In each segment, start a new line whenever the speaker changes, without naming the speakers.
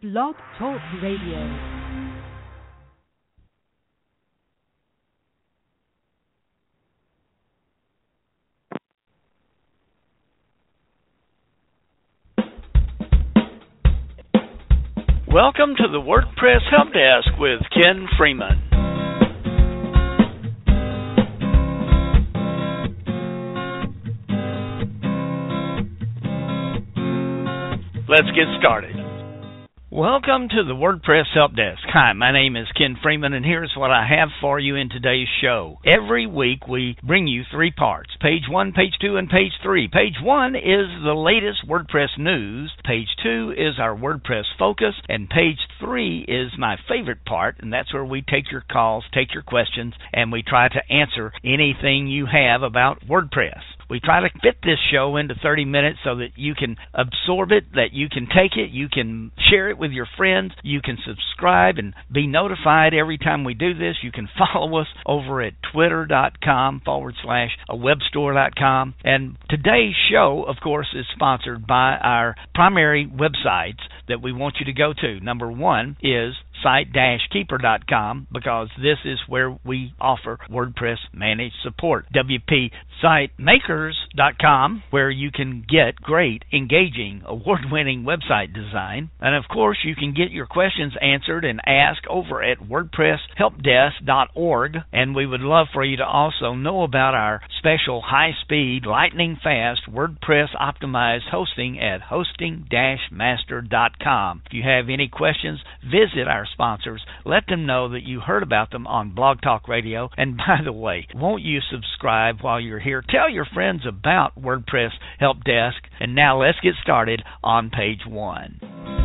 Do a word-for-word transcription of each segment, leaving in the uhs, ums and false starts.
Blog Talk Radio.
Welcome to the WordPress Help Desk with Ken Freeman. Let's get started. Welcome to the WordPress Help Desk. Hi, my name is Ken Freeman, and here's what I have for you in today's show. Every week we bring you three parts, page one, page two, and page three. Page one is the latest WordPress news, page two is our WordPress focus, and page three is my favorite part, and that's where we take your calls, take your questions, and we try to answer anything you have about WordPress. We try to fit this show into thirty minutes so that you can absorb it, that you can take it, you can share it with your friends, you can subscribe and be notified every time we do this. You can follow us over at twitter.com forward slash a webstore.com. And today's show, of course, is sponsored by our primary websites that we want you to go to. Number one is site dash keeper dot com, because this is where we offer WordPress managed support. W P site makers dot com, where you can get great, engaging, award-winning website design. And of course, you can get your questions answered and asked over at wordpress help desk dot org. And we would love for you to also know about our special high-speed, lightning-fast WordPress optimized hosting at hosting dash master dot com. If you have any questions, visit our sponsors. Let them know that you heard about them on Blog Talk Radio. And by the way, won't you subscribe while you're here? Tell your friends about WordPress Help Desk. And now let's get started on page one.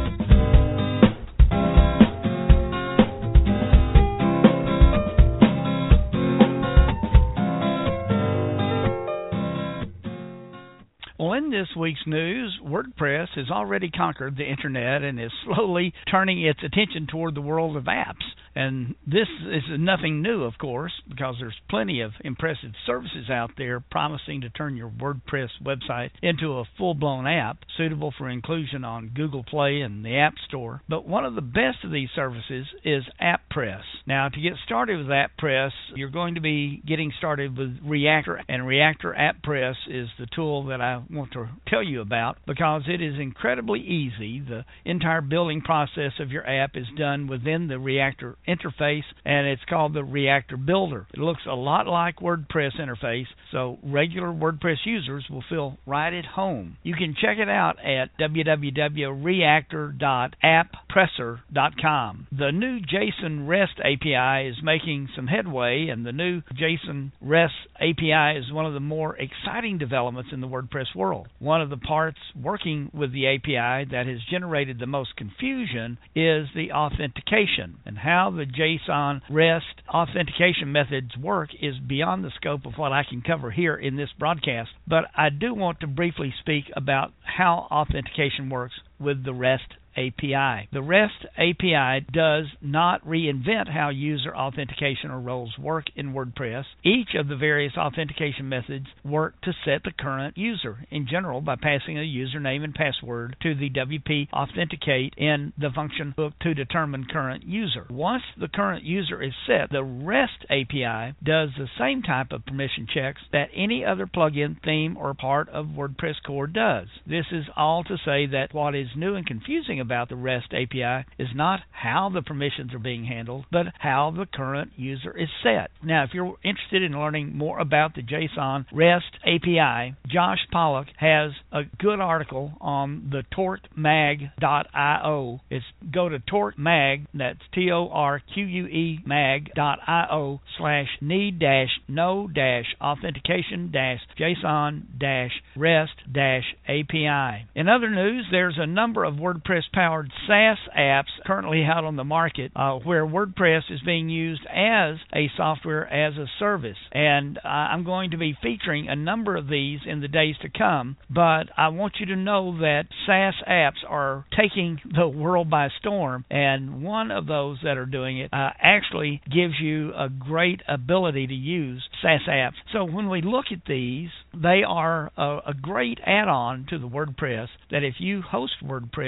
Well, in this week's news, WordPress has already conquered the internet and is slowly turning its attention toward the world of apps. And this is nothing new, of course, because there's plenty of impressive services out there promising to turn your WordPress website into a full-blown app suitable for inclusion on Google Play and the App Store. But one of the best of these services is AppPress. Now, to get started with AppPress, you're going to be getting started with Reactor, and Reactor AppPress is the tool that I want to tell you about because it is incredibly easy. The entire building process of your app is done within the Reactor interface, and it's called the Reactor Builder. It looks a lot like WordPress interface, so regular WordPress users will feel right at home. You can check it out at w w w dot reactor dot apppresser dot com. The new JSON REST A P I is making some headway, and the new JSON REST A P I is one of the more exciting developments in the WordPress world. One of the parts working with the A P I that has generated the most confusion is the authentication, and how the JSON REST authentication methods work is beyond the scope of what I can cover here in this broadcast, but I do want to briefly speak about how authentication works with the REST A P I. The REST A P I does not reinvent how user authentication or roles work in WordPress. Each of the various authentication methods work to set the current user, in general by passing a username and password to the W P Authenticate in the function book to determine current user. Once the current user is set, the REST A P I does the same type of permission checks that any other plugin, theme, or part of WordPress core does. This is all to say that what is new and confusing about the REST A P I is not how the permissions are being handled, but how the current user is set. Now, if you're interested in learning more about the JSON REST A P I, Josh Pollock has a good article on the torque mag dot io. It's go to TorqueMag, that's T O R Q U E mag dot io slash need dash no dash authentication dash JSON dash REST dash A P I. In other news, there's a number of WordPress-powered SaaS apps currently out on the market uh, where WordPress is being used as a software as a service. And uh, I'm going to be featuring a number of these in the days to come, but I want you to know that SaaS apps are taking the world by storm, and one of those that are doing it uh, actually gives you a great ability to use SaaS apps. So when we look at these, they are a, a great add-on to the WordPress, that if you host WordPress, if you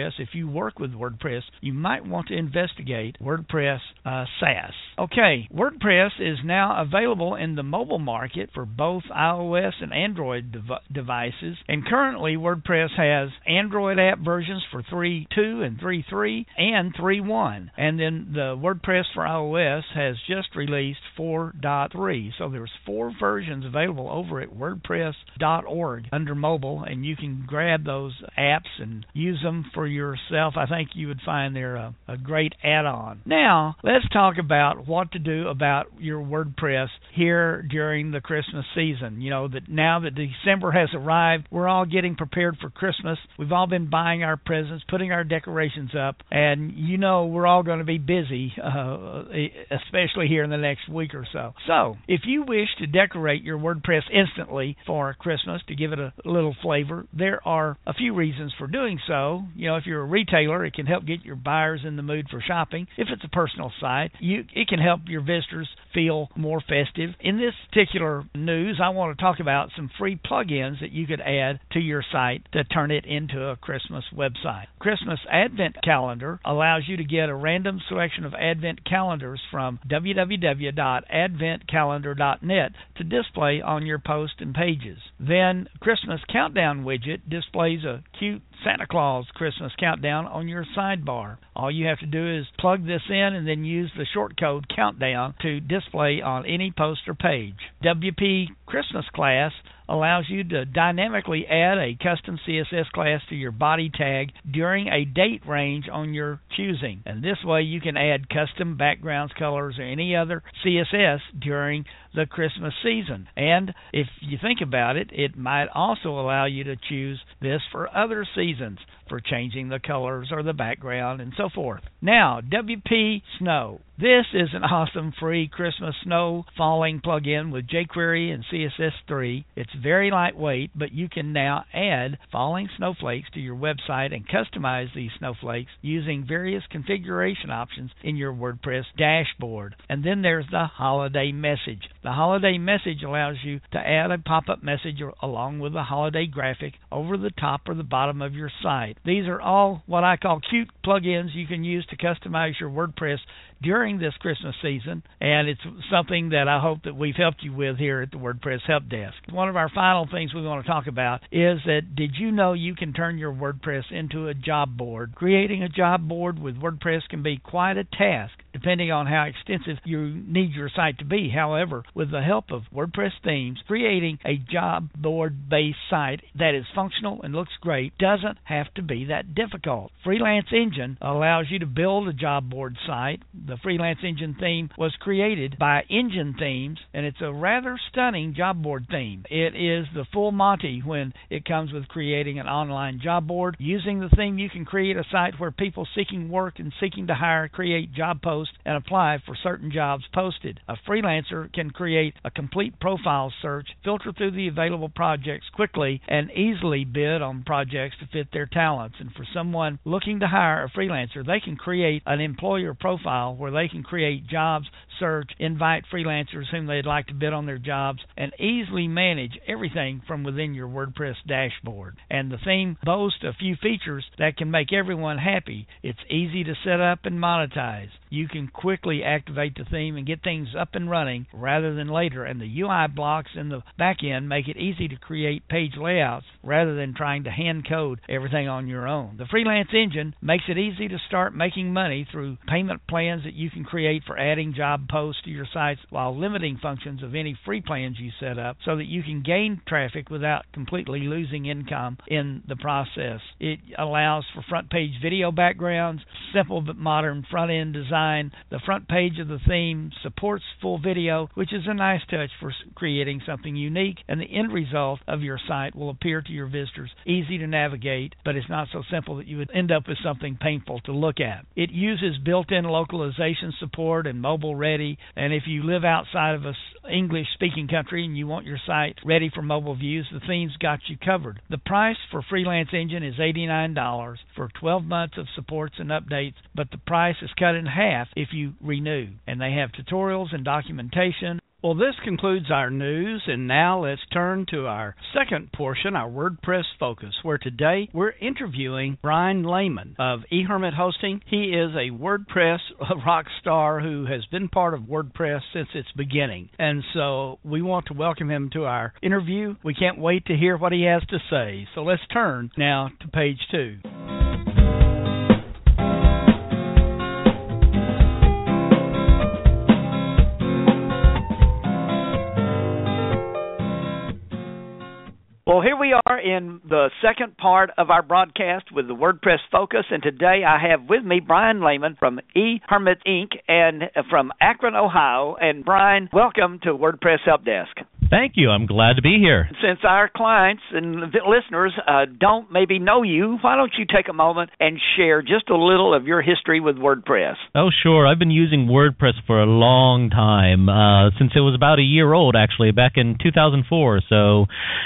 work with WordPress, you might want to investigate WordPress uh, SaaS. Okay, WordPress is now available in the mobile market for both iOS and Android dev- devices, and currently WordPress has Android app versions for three point two and three point three and three point one, and then the WordPress for iOS has just released four point three. So there's four versions available over at WordPress dot org under mobile, and you can grab those apps and use them for yourself. I think you would find they're a, a great add-on. Now, let's talk about what to do about your WordPress here during the Christmas season. You know, that now that December has arrived, we're all getting prepared for Christmas. We've all been buying our presents, putting our decorations up, and you know we're all going to be busy, uh, especially here in the next week or so. So, if you wish to decorate your WordPress instantly for Christmas to give it a little flavor, there are a few reasons for doing so. You know, if you're a retailer, it can help get your buyers in the mood for shopping. If it's a personal site, you it can help your visitors feel more festive. In this particular news, I want to talk about some free plugins that you could add to your site to turn it into a Christmas website. Christmas Advent Calendar allows you to get a random selection of Advent calendars from w w w dot advent calendar dot net to display on your posts and pages. Then Christmas Countdown widget displays a cute Santa Claus Christmas countdown on your sidebar. All you have to do is plug this in and then use the short code countdown to display on any post or page. W P Christmas Class allows you to dynamically add a custom C S S class to your body tag during a date range on your choosing. And this way you can add custom backgrounds, colors, or any other C S S during the Christmas season. And if you think about it, it might also allow you to choose this for other seasons, for changing the colors or the background and so forth. Now, W P Snow. This is an awesome free Christmas snow falling plugin with jQuery and C S S three. It's very lightweight, but you can now add falling snowflakes to your website and customize these snowflakes using various configuration options in your WordPress dashboard. And then there's the holiday message. The holiday message allows you to add a pop-up message along with a holiday graphic over the top or the bottom of your site. These are all what I call cute plugins you can use to customize your WordPress during this Christmas season, and it's something that I hope that we've helped you with here at the WordPress Help Desk. One of our final things we want to talk about is that did you know you can turn your WordPress into a job board? Creating a job board with WordPress can be quite a task, depending on how extensive you need your site to be. However, with the help of WordPress themes, creating a job board-based site that is functional and looks great doesn't have to be that difficult. Freelance Engine allows you to build a job board site. The Freelance Engine theme was created by Engine Themes, and it's a rather stunning job board theme. It is the full Monty when it comes with creating an online job board. Using the theme, you can create a site where people seeking work and seeking to hire create job posts and apply for certain jobs posted. A freelancer can create a complete profile search, filter through the available projects quickly, and easily bid on projects to fit their talents. And for someone looking to hire a freelancer, they can create an employer profile where they can create jobs, search, invite freelancers whom they'd like to bid on their jobs, and easily manage everything from within your WordPress dashboard. And the theme boasts a few features that can make everyone happy. It's easy to set up and monetize. You can quickly activate the theme and get things up and running rather than later, and the U I blocks in the back end make it easy to create page layouts rather than trying to hand code everything on your own. The Freelance Engine makes it easy to start making money through payment plans that you can create for adding job posts to your sites while limiting functions of any free plans you set up so that you can gain traffic without completely losing income in the process. It allows for front page video backgrounds, simple but modern front end design. The front page of the theme supports full video, which is a nice touch for creating something unique, and the end result of your site will appear to your visitors easy to navigate, but it's not so simple that you would end up with something painful to look at. It uses built-in localization support and mobile ready, and if you live outside of a English-speaking country and you want your site ready for mobile views, the theme's got you covered. The price for Freelance Engine is eighty-nine dollars for twelve months of supports and updates, but the price is cut in half if you renew. And they have tutorials and documentation Well, this concludes our news, and now let's turn to our second portion, our WordPress Focus, where today we're interviewing Brian Lehman of eHermit Hosting. He is a WordPress rock star who has been part of WordPress since its beginning, and so we want to welcome him to our interview. We can't wait to hear what he has to say, so let's turn now to page two. Well, here we are in the second part of our broadcast with the WordPress Focus, and today I have with me Brian Lehman from eHermit Incorporated and from Akron, Ohio. And Brian, welcome to WordPress Help Desk.
Thank you. I'm glad to be here.
Since our clients and listeners uh, don't maybe know you, why don't you take a moment and share just a little of your history with WordPress?
Oh, sure. I've been using WordPress for a long time, uh, since it was about a year old, actually, back in two thousand four. So,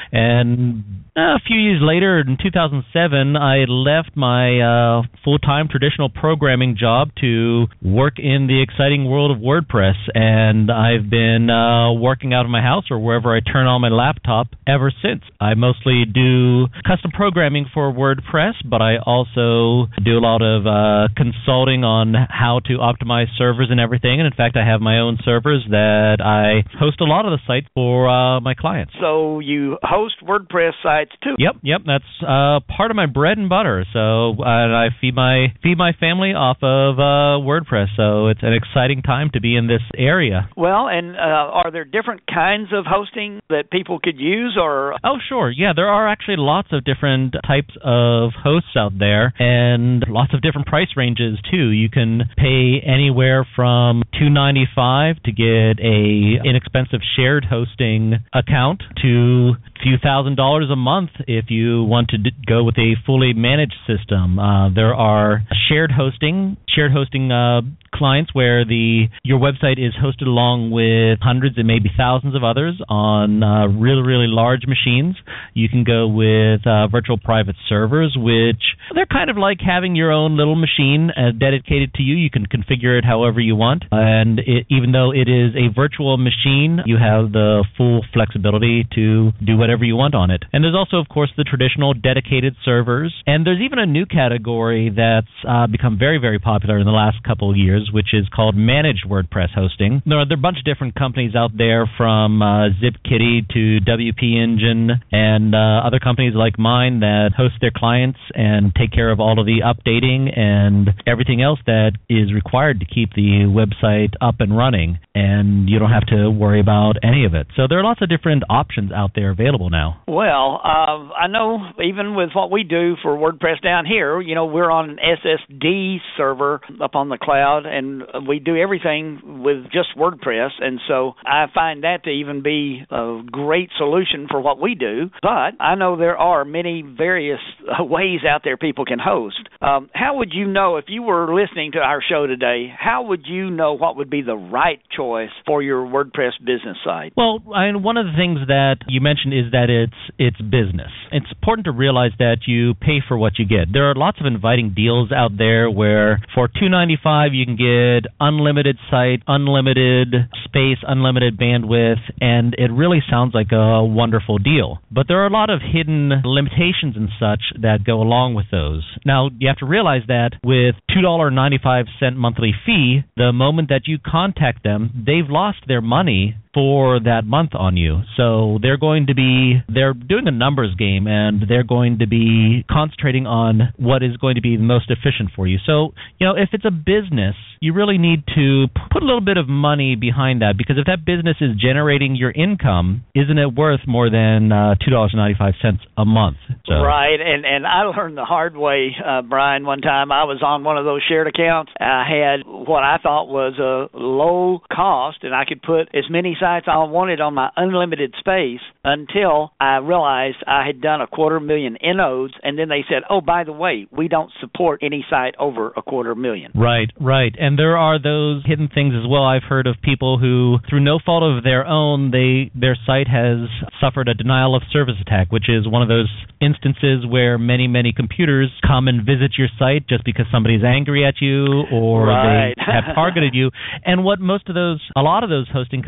and a few years later, in two thousand seven, I left my uh, full-time traditional programming job to work in the exciting world of WordPress, and I've been uh, working out of my house or wherever I turn on my laptop ever since. I mostly do custom programming for WordPress, but I also do a lot of uh, consulting on how to optimize servers and everything, and in fact, I have my own servers that I host a lot of the sites for uh, my clients.
So you host WordPress sites too?
Yep, yep, that's uh, part of my bread and butter. So uh, I feed my feed my family off of uh, WordPress. So it's an exciting time to be in this area.
Well, and uh, are there different kinds of hosting that people could use, or?
Oh, sure. Yeah, there are actually lots of different types of hosts out there, and lots of different price ranges too. You can pay anywhere from two dollars and ninety-five cents to get a inexpensive shared hosting account to a few thousand dollars a month if you want to d- go with a fully managed system. Uh, there are shared hosting, shared hosting uh, clients where the your website is hosted along with hundreds and maybe thousands of others on uh, really, really large machines. You can go with uh, virtual private servers, which they're kind of like having your own little machine uh, dedicated to you. You can configure it however you want, and it, even though it is a virtual machine, you have the full flexibility to do whatever you want on it. And there's also, of course, the traditional dedicated servers, and there's even a new category that's uh, become very, very popular in the last couple of years, which is called managed WordPress hosting. There are, there are a bunch of different companies out there, from uh, ZipKitty to W P Engine and uh, other companies like mine that host their clients and take care of all of the updating and everything else that is required to keep the website up and running, and you don't have to worry about any of it. So there are lots of different options out there available now.
Well, uh, I know even with what we do for WordPress down here, you know, we're on an S S D server up on the cloud, and we do everything with just WordPress, and so I find that to even be a great solution for what we do. But I know there are many various ways out there people can host. Um, how would you know, if you were listening to our show today, how would you know what would be the right choice for your WordPress business site?
Well, I mean, one of the things that you mentioned is that it's it's business. It's important to realize that you pay for what you get. There are lots of inviting deals out there where for two dollars and ninety-five cents you can get unlimited site, unlimited space, unlimited bandwidth, and it really sounds like a wonderful deal. But there are a lot of hidden limitations and such that go along with those. Now, you have to realize that with two dollars and ninety-five cents monthly fee, the moment that you contact them, they've lost their money for that month on you. So they're going to be, they're doing a numbers game, and they're going to be concentrating on what is going to be the most efficient for you. So, you know, if it's a business, you really need to put a little bit of money behind that, because if that business is generating your income, isn't it worth more than uh, two dollars and ninety-five cents a month? So.
Right, and, and I learned the hard way, uh, Brian. One time I was on one of those shared accounts. I had what I thought was a low cost, and I could put as many sites I wanted on my unlimited space until I realized I had done a quarter million inroads, and then they said, oh, by the way, we don't support any site over a quarter million.
Right, right. And there are those hidden things as well. I've heard of people who, through no fault of their own, they their site has suffered a denial of service attack, which is one of those instances where many, many computers come and visit your site just because somebody's angry at you or
right.
they have targeted you. And what most of those, a lot of those hosting companies will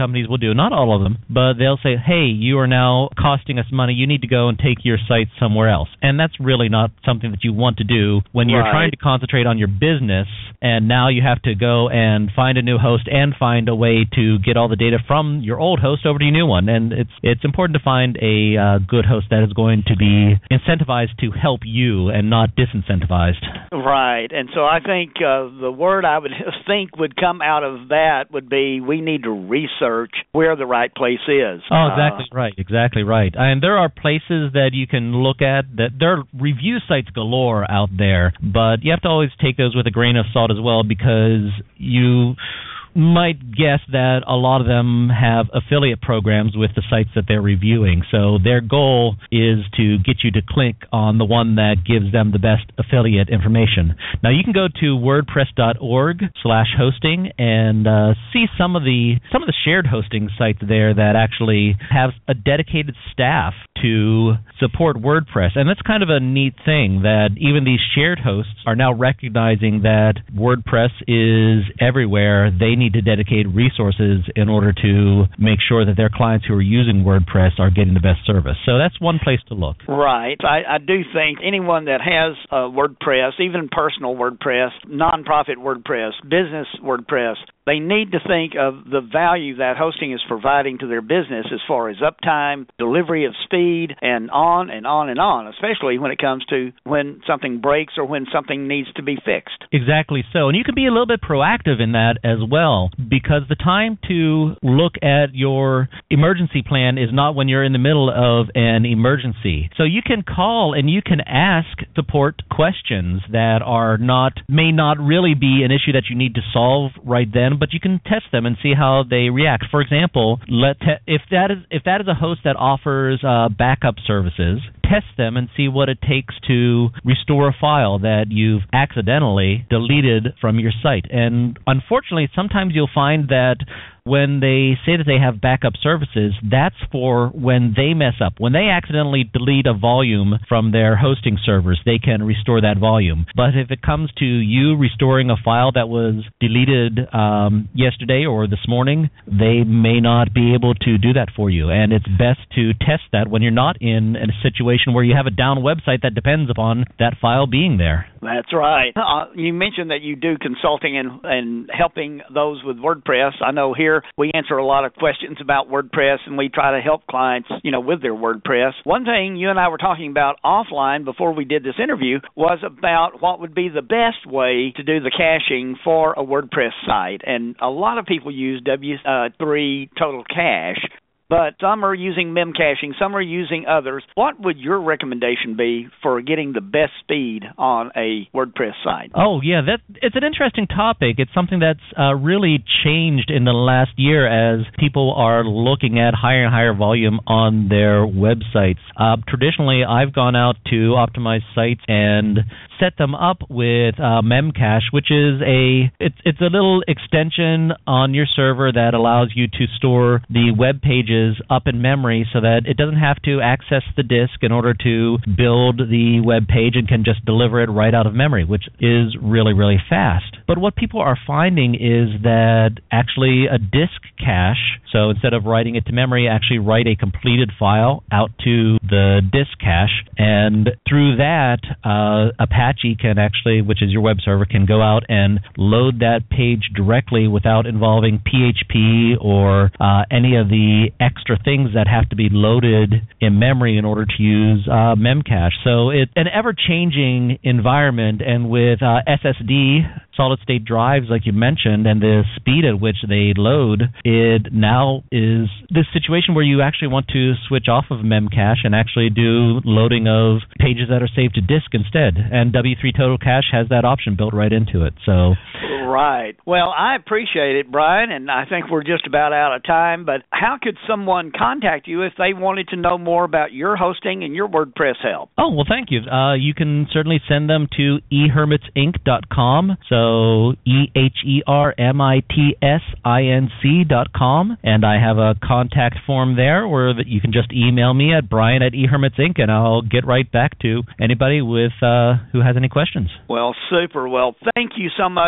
do, not all of them, but they'll say, hey, you are now costing us money. You need to go and take your site somewhere else. And that's really not something that you want to do when you're
right.
trying to concentrate on your business, and now you have to go and find a new host and find a way to get all the data from your old host over to your new one. And it's it's important to find a uh, good host that is going to be incentivized to help you and not disincentivized.
Right. And so I think uh, the word I would think would come out of that would be we need to research where the right place is.
Oh, exactly uh, right. Exactly right. And there are places that you can look at that there are review sites galore out there, but you have to always take those with a grain of salt as well, because you might guess that a lot of them have affiliate programs with the sites that they're reviewing. So their goal is to get you to click on the one that gives them the best affiliate information. Now you can go to wordpress dot org slash hosting and uh, see some of the some of the shared hosting sites there that actually have a dedicated staff to support WordPress. And that's kind of a neat thing, that even these shared hosts are now recognizing that WordPress is everywhere. They need to dedicate resources in order to make sure that their clients who are using WordPress are getting the best service. So that's one place to look.
Right. I, I do think anyone that has uh, WordPress, even personal WordPress, nonprofit WordPress, business WordPress, they need to think of the value that hosting is providing to their business as far as uptime, delivery of speed, and on and on and on, especially when it comes to when something breaks or when something needs to be fixed.
Exactly so. And you can be a little bit proactive in that as well, because the time to look at your emergency plan is not when you're in the middle of an emergency. So you can call and you can ask support questions that are not, may not really be an issue that you need to solve right then, but you can test them and see how they react. For example, let te- if that is if that is a host that offers uh, backup services, test them and see what it takes to restore a file that you've accidentally deleted from your site. And unfortunately, sometimes you'll find that when they say that they have backup services, that's for when they mess up. When they accidentally delete a volume from their hosting servers, they can restore that volume. But if it comes to you restoring a file that was deleted um, yesterday or this morning, they may not be able to do that for you. And it's best to test that when you're not in a situation where you have a down website that depends upon that file being there.
That's right. Uh, you mentioned that you do consulting and, and helping those with WordPress. I know here we answer a lot of questions about WordPress, and we try to help clients, you know, with their WordPress. One thing you and I were talking about offline before we did this interview was about what would be the best way to do the caching for a WordPress site. And a lot of people use W three Total Cache, but some are using memcaching, some are using others. What would your recommendation be for getting the best speed on a WordPress site?
Oh, yeah, that it's an interesting topic. It's something that's uh, really changed in the last year as people are looking at higher and higher volume on their websites. Uh, traditionally, I've gone out to optimize sites and set them up with uh, Memcache, which is a it's it's a little extension on your server that allows you to store the web pages up in memory so that it doesn't have to access the disk in order to build the web page and can just deliver it right out of memory, which is really, really fast. But what people are finding is that actually a disk cache, so instead of writing it to memory, actually write a completed file out to the disk cache, and through that, uh, Apache can actually, which is your web server, can go out and load that page directly without involving P H P or uh, any of the extra things that have to be loaded in memory in order to use uh, Memcache. So it's an ever-changing environment, and with uh, S S D, solid-state drives, like you mentioned, and the speed at which they load, it now is this situation where you actually want to switch off of Memcache and actually do loading of pages that are saved to disk instead. And W three Total Cache has that option built right into it. So,
right. Well, I appreciate it, Brian, and I think we're just about out of time, but how could someone contact you if they wanted to know more about your hosting and your WordPress help?
Oh, well, thank you. Uh, you can certainly send them to e hermits inc dot com. So E H E R M I T S I N C dot com, and I have a contact form there where that you can just email me at Brian at e hermits inc, and I'll get right back to anybody with uh, who has any questions.
Well, super. Well, thank you so much for taking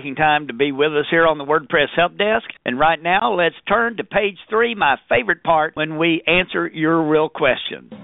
taking time to be with us here on the WordPress Help Desk. And right now, let's turn to page three, my favorite part, when we answer your real questions.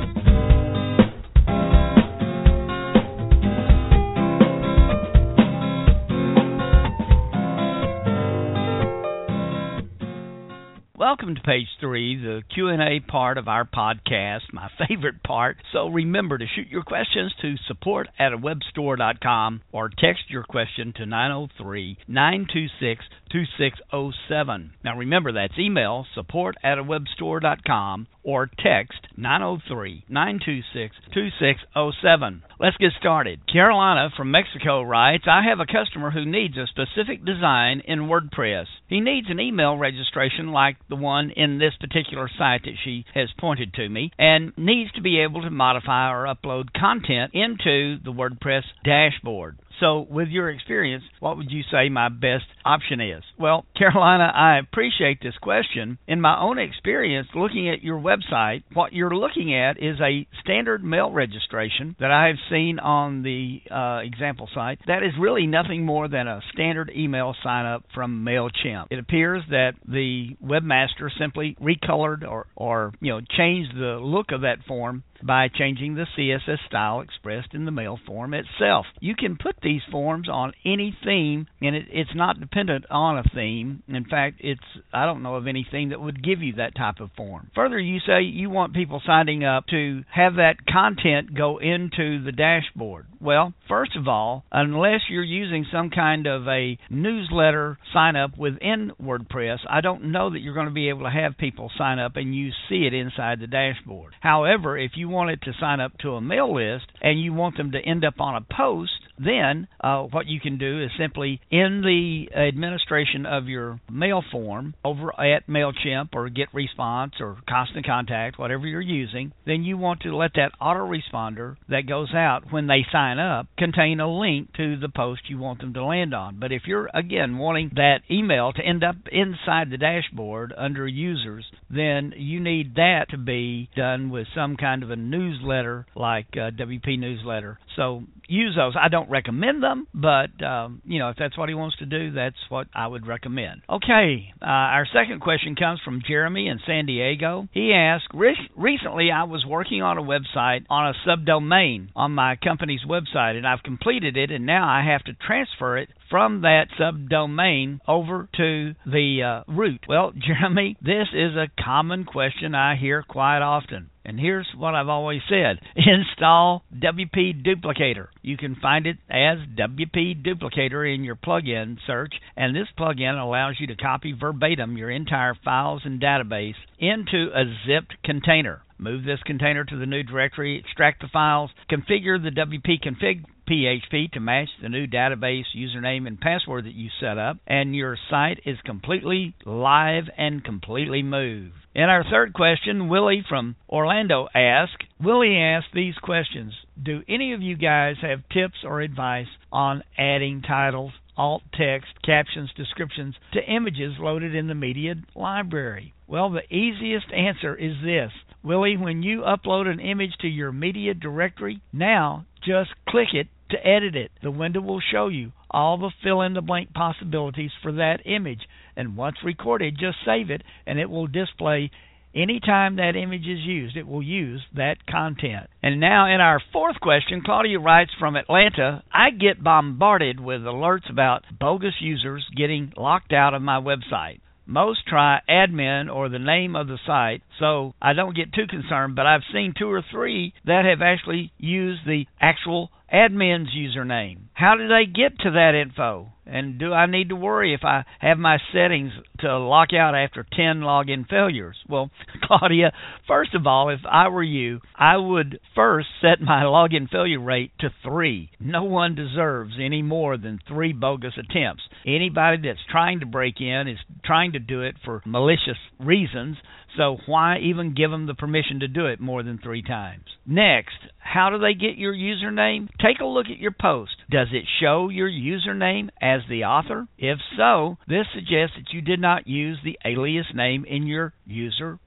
Welcome to page three, the Q and A part of our podcast, my favorite part. So remember to shoot your questions to support at a web store dot com or text your question to nine oh three, nine two six, two six oh seven. Now remember, that's email support at a web store dot com or text nine oh three, nine two six, two six oh seven. Let's get started. Carolina from Mexico writes, I have a customer who needs a specific design in WordPress. He needs an email registration like the one in this particular site that she has pointed to me, and needs to be able to modify or upload content into the WordPress dashboard. So with your experience, what would you say my best option is? Well, Carolina, I appreciate this question. In my own experience, looking at your website, what you're looking at is a standard mail registration that I have seen on the uh, example site. That is really nothing more than a standard email sign-up from MailChimp. It appears that the webmaster simply recolored or, or you know, changed the look of that form by changing the C S S style expressed in the mail form itself. You can put these forms on any theme, and it, it's not dependent on a theme. In fact, it's I don't know of any theme that would give you that type of form. Further, you say you want people signing up to have that content go into the dashboard. Well, first of all, unless you're using some kind of a newsletter sign up within WordPress, I don't know that you're going to be able to have people sign up and you see it inside the dashboard. However, if you want it to sign up to a mail list and you want them to end up on a post, then uh, what you can do is simply in the administration of your mail form over at MailChimp or GetResponse or Constant Contact, whatever you're using, then you want to let that autoresponder that goes out when they sign up contain a link to the post you want them to land on. But if you're, again, wanting that email to end up inside the dashboard under users, then you need that to be done with some kind of a newsletter like uh, W P Newsletter. So use those. I don't recommend them, but um, you know, if that's what he wants to do, that's what I would recommend. Okay, uh, our second question comes from Jeremy in San Diego. He asked, Re- recently I was working on a website on a subdomain on my company's website, and I've completed it, and now I have to transfer it from that subdomain over to the uh, root. Well, Jeremy, this is a common question I hear quite often. And here's what I've always said. Install W P Duplicator. You can find it as W P Duplicator in your plugin search, and this plugin allows you to copy verbatim your entire files and database into a zipped container. Move this container to the new directory, extract the files, configure the W P config P H P to match the new database username and password that you set up, and your site is completely live and completely moved. In our third question, Willie from Orlando asked, Willie asked these questions. Do any of you guys have tips or advice on adding titles, alt text, captions, descriptions to images loaded in the media library? Well, the easiest answer is this. Willie, when you upload an image to your media directory, now just click it to edit it. The window will show you all the fill-in-the-blank possibilities for that image. And once recorded, just save it, and it will display anytime that image is used. It will use that content. And now in our fourth question, Claudia writes from Atlanta, I get bombarded with alerts about bogus users getting locked out of my website. Most try admin or the name of the site, so I don't get too concerned, but I've seen two or three that have actually used the actual admin's username. How do they get to that info? And do I need to worry if I have my settings to lock out after ten login failures? Well, Claudia, first of all, if I were you, I would first set my login failure rate to three. No one deserves any more than three bogus attempts. Anybody that's trying to break in is trying to do it for malicious reasons, so why even give them the permission to do it more than three times? Next, how do they get your username? Take a look at your post. Does it show your username as the author? If so, this suggests that you did not use the alias name in your user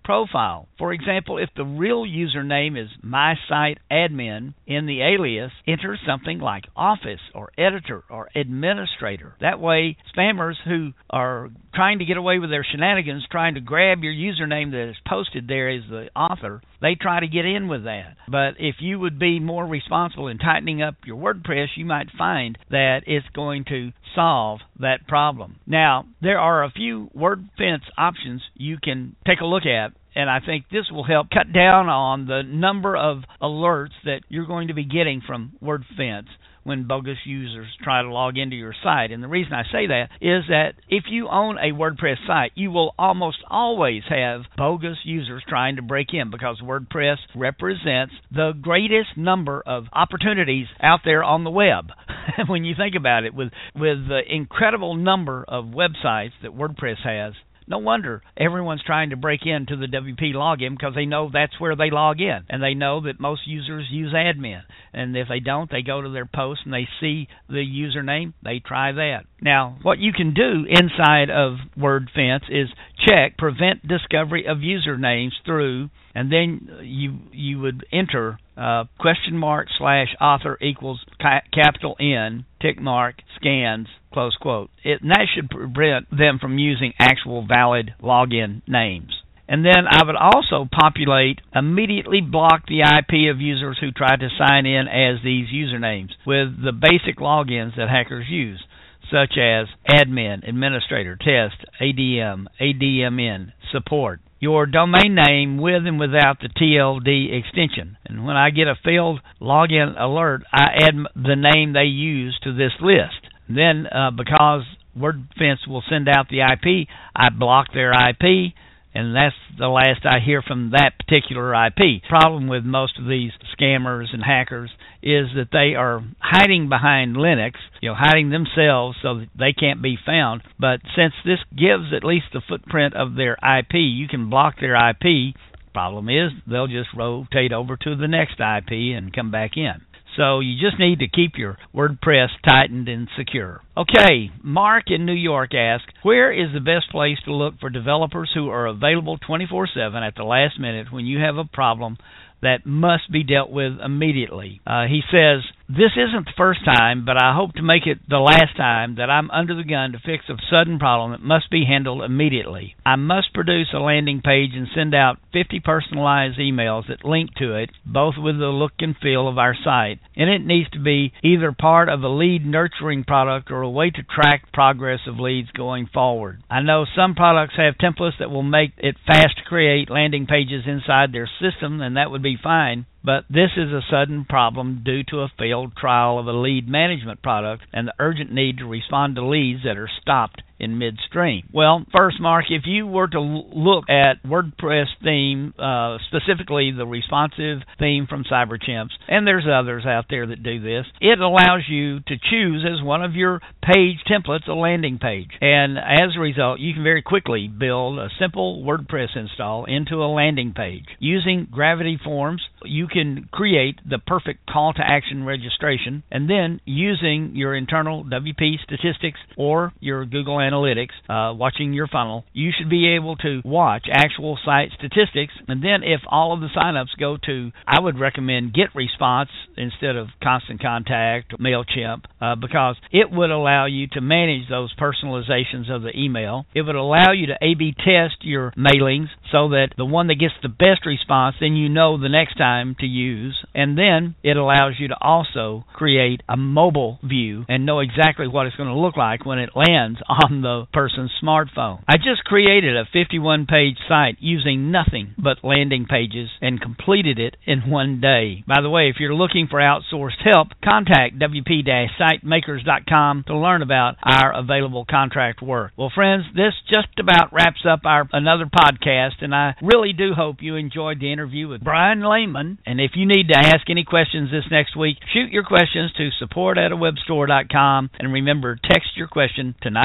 profile. For example, if the real username is MySiteAdmin, in the alias, enter something like office or editor or administrator. That way, spammers who are trying to get away with their shenanigans, trying to grab your username that is posted there as the author, they try to get in with that. But if you would be more responsible in tightening up your WordPress, you might find that it's going to solve that problem. Now, there are a few WordFence options you can take a look at, and I think this will help cut down on the number of alerts that you're going to be getting from WordFence when bogus users try to log into your site. And the reason I say that is that if you own a WordPress site, you will almost always have bogus users trying to break in, because WordPress represents the greatest number of opportunities out there on the web. When you think about it, with, with the incredible number of websites that WordPress has, no wonder everyone's trying to break into the W P login, because they know that's where they log in, and they know that most users use admin. And if they don't, they go to their post and they see the username, they try that. Now, what you can do inside of WordFence is check prevent discovery of usernames through, and then you you would enter uh, question mark slash author equals ca- capital N, tick mark, scans, close quote. It, and that should prevent them from using actual valid login names. And then I would also populate, immediately block the I P of users who try to sign in as these usernames with the basic logins that hackers use, such as admin, administrator, test, A D M, A D M N, support. Your domain name with and without the T L D extension. And when I get a failed login alert, I add the name they use to this list. Then, uh, because WordFence will send out the I P, I block their I P, and that's the last I hear from that particular I P. The problem with most of these scammers and hackers is that they are hiding behind Linux, you know, hiding themselves so that they can't be found. But since this gives at least the footprint of their I P, you can block their I P. Problem is, they'll just rotate over to the next I P and come back in. So you just need to keep your WordPress tightened and secure. Okay, Mark in New York asks, where is the best place to look for developers who are available twenty-four seven at the last minute when you have a problem that must be dealt with immediately? Uh, he says, this isn't the first time, but I hope to make it the last time that I'm under the gun to fix a sudden problem that must be handled immediately. I must produce a landing page and send out fifty personalized emails that link to it, both with the look and feel of our site, and it needs to be either part of a lead nurturing product or a way to track progress of leads going forward. I know some products have templates that will make it fast to create landing pages inside their system, and that would be fine. But this is a sudden problem due to a failed trial of a lead management product and the urgent need to respond to leads that are stopped in midstream. Well, first, Mark, if you were to look at WordPress theme, uh, specifically the responsive theme from CyberChimps, and there's others out there that do this, it allows you to choose as one of your page templates a landing page. And as a result, you can very quickly build a simple WordPress install into a landing page. Using Gravity Forms, you can create the perfect call to action registration, and then using your internal W P statistics or your Google Analytics, uh, watching your funnel, you should be able to watch actual site statistics. And then if all of the signups go to, I would recommend GetResponse instead of Constant Contact or MailChimp, uh, because it would allow you to manage those personalizations of the email. It would allow you to A B test your mailings so that the one that gets the best response, then you know the next time to use. And then it allows you to also create a mobile view and know exactly what it's going to look like when it lands on the person's smartphone. I just created a fifty-one page site using nothing but landing pages and completed it in one day. By the way, if you're looking for outsourced help, contact W P site makers dot com to learn about our available contract work. Well, friends, this just about wraps up our another podcast, and I really do hope you enjoyed the interview with Brian Lehman. And if you need to ask any questions this next week, shoot your questions to support at a web store dot com, and remember, text your question to nine oh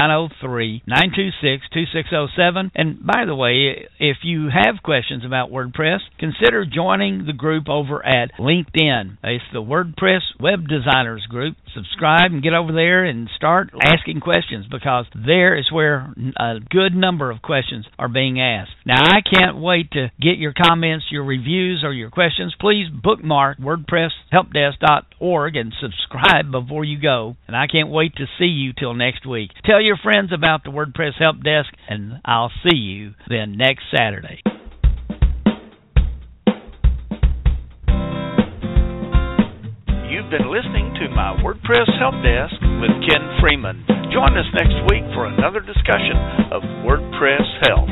three, nine two six, two six zero seven. And by the way, if you have questions about WordPress, consider joining the group over at LinkedIn. It's the WordPress Web Designers Group. Subscribe and get over there and start asking questions, because there is where a good number of questions are being asked. Now, I can't wait to get your comments, your reviews, or your questions. Please bookmark WordPress Help Desk dot org and subscribe before you go. And I can't wait to see you till next week. Tell your friends about the WordPress Help Desk, and I'll see you then next Saturday.
You've been listening to my WordPress Help Desk with Ken Freeman. Join us next week for another discussion of WordPress Help.